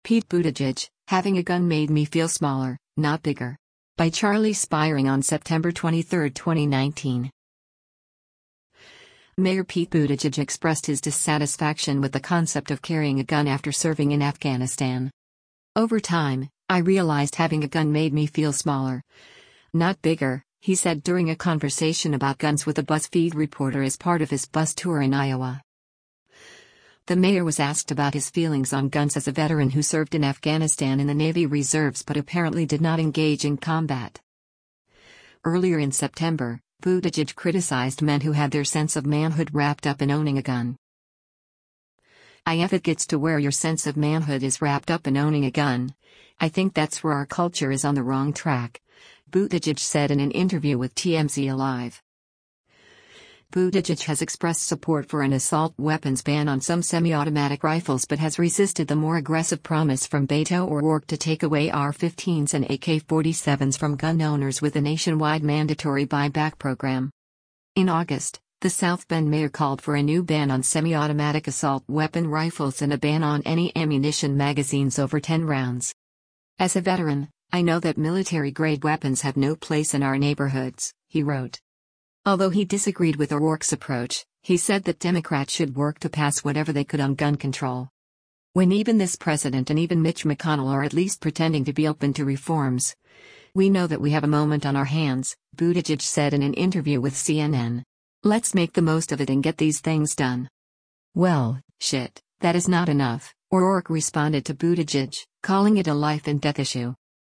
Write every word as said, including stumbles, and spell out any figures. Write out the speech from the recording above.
Pete Buttigieg, having a gun made me feel smaller, not bigger. By Charlie Spiring on September twenty-third, twenty nineteen. Mayor Pete Buttigieg expressed his dissatisfaction with the concept of carrying a gun after serving in Afghanistan. Over time, I realized having a gun made me feel smaller, not bigger, he said during a conversation about guns with a BuzzFeed reporter as part of his bus tour in Iowa. The mayor was asked about his feelings on guns as a veteran who served in Afghanistan in the Navy Reserves but apparently did not engage in combat. Earlier in September, Buttigieg criticized men who had their sense of manhood wrapped up in owning a gun. I If it gets to where your sense of manhood is wrapped up in owning a gun, I think that's where our culture is on the wrong track, Buttigieg said in an interview with T M Z Alive. Buttigieg has expressed support for an assault weapons ban on some semi-automatic rifles but has resisted the more aggressive promise from Beto O'Rourke to take away A R fifteens and A K forty-sevens from gun owners with a nationwide mandatory buyback program. In August, the South Bend mayor called for a new ban on semi-automatic assault weapon rifles and a ban on any ammunition magazines over ten rounds. As a veteran, I know that military-grade weapons have no place in our neighborhoods, he wrote. Although he disagreed with O'Rourke's approach, he said that Democrats should work to pass whatever they could on gun control. When even this president and even Mitch McConnell are at least pretending to be open to reforms, we know that we have a moment on our hands, Buttigieg said in an interview with C N N. Let's make the most of it and get these things done. Well, shit, that is not enough, O'Rourke responded to Buttigieg, calling it a life and death issue.